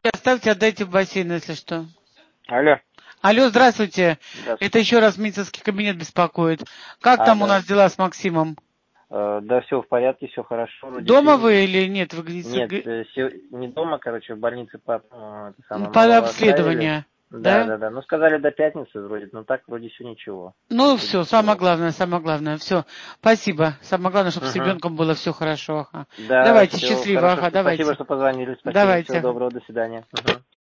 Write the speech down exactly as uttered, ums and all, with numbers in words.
Оставьте, отдайте в бассейн, если что. Алло. Алло, здравствуйте. Здравствуйте. Это еще раз медицинский кабинет беспокоит. Как А, там у да. нас дела с Максимом? Э, да, все в порядке, все хорошо. Вроде Дома все... вы или нет? Вы говорите, Нет, г- э, се- не дома, короче, в больнице по, э, это самое, под малого оставили. обследование, Да, да? да, да. Ну, сказали до пятницы вроде, но так вроде все ничего. Ну, Вроде все, самое ничего. главное, самое главное. Все, спасибо. Самое главное, чтобы с Угу. ребенком было все хорошо. Ага. Да, Давайте, все счастливо, хорошо, ага, что спасибо, давайте. что позвонили. Спасибо, всего Давайте. доброго, до свидания. Угу.